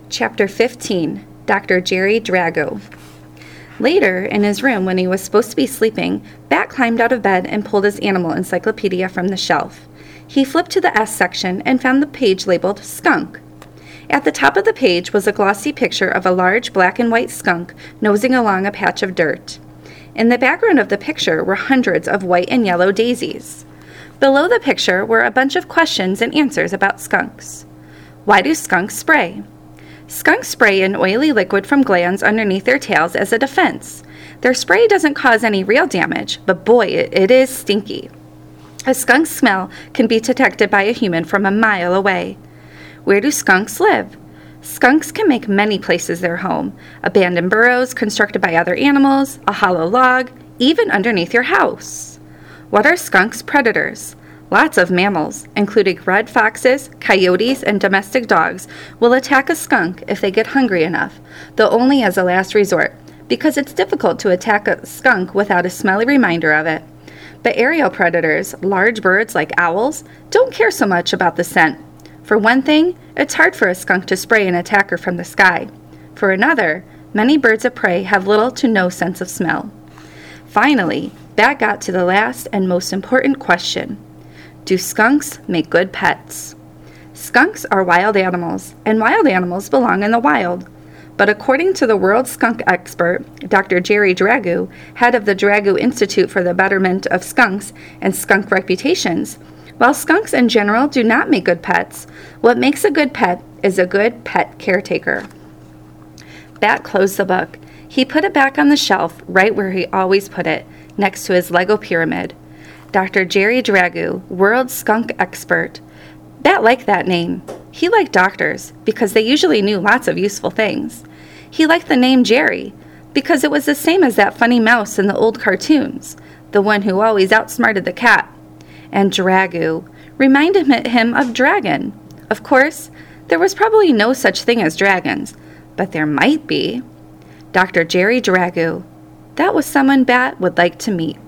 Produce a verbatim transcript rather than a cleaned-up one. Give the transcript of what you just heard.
Chapter fifteen, Doctor Jerry Drago. Later, in his room when he was supposed to be sleeping, Bat climbed out of bed and pulled his animal encyclopedia from the shelf. He flipped to the S section and found the page labeled Skunk. At the top of the page was a glossy picture of a large black and white skunk nosing along a patch of dirt. In the background of the picture were hundreds of white and yellow daisies. Below the picture were a bunch of questions and answers about skunks. Why do skunks spray? Skunks spray an oily liquid from glands underneath their tails as a defense. Their spray doesn't cause any real damage, but boy, it, it is stinky. A skunk's smell can be detected by a human from a mile away. Where do skunks live? Skunks can make many places their home. Abandoned burrows constructed by other animals, a hollow log, even underneath your house. What are skunks' predators? Lots of mammals, including red foxes, coyotes, and domestic dogs, will attack a skunk if they get hungry enough, though only as a last resort, because it's difficult to attack a skunk without a smelly reminder of it. But aerial predators, large birds like owls, don't care so much about the scent. For one thing, it's hard for a skunk to spray an attacker from the sky. For another, many birds of prey have little to no sense of smell. Finally, Bat got to the last and most important question. Do skunks make good pets? Skunks are wild animals, and wild animals belong in the wild. But according to the world skunk expert, Doctor Jerry Drago, head of the Drago Institute for the Betterment of Skunks and Skunk Reputations, while skunks in general do not make good pets, what makes a good pet is a good pet caretaker. Bat closed the book. He put it back on the shelf right where he always put it, next to his Lego pyramid. Doctor Jerry Drago, world skunk expert. Bat liked that name. He liked doctors because they usually knew lots of useful things. He liked the name Jerry because it was the same as that funny mouse in the old cartoons, the one who always outsmarted the cat. And Drago reminded him of dragon. Of course, there was probably no such thing as dragons, but there might be. Doctor Jerry Drago. That was someone Bat would like to meet.